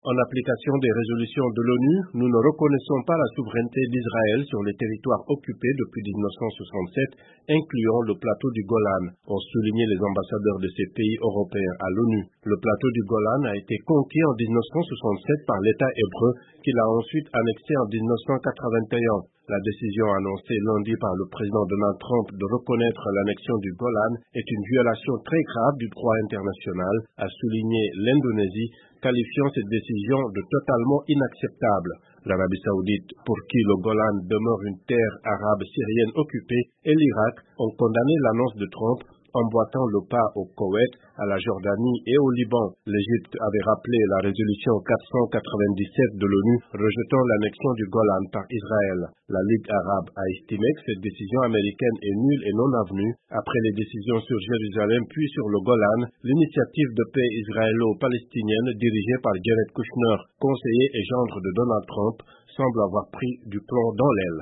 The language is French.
En application des résolutions de l'ONU, nous ne reconnaissons pas la souveraineté d'Israël sur les territoires occupés depuis 1967, incluant le plateau du Golan, ont souligné les ambassadeurs de ces pays européens à l'ONU. Le plateau du Golan a été conquis en 1967 par l'État hébreu, qui l'a ensuite annexé en 1981. La décision annoncée lundi par le président Donald Trump de reconnaître l'annexion du Golan est une violation très grave du droit international, a souligné l'Indonésie, qualifiant cette décision de totalement inacceptable. L'Arabie saoudite, pour qui le Golan demeure une terre arabe syrienne occupée, et l'Irak ont condamné l'annonce de Trump, emboîtant le pas au Koweït, à la Jordanie et au Liban. L'Égypte avait rappelé la résolution 497 de l'ONU rejetant l'annexion du Golan par Israël. La Ligue arabe a estimé que cette décision américaine est nulle et non avenue. Après les décisions sur Jérusalem puis sur le Golan, l'initiative de paix israélo-palestinienne dirigée par Jared Kushner, conseiller et gendre de Donald Trump, semble avoir pris du plomb dans l'aile.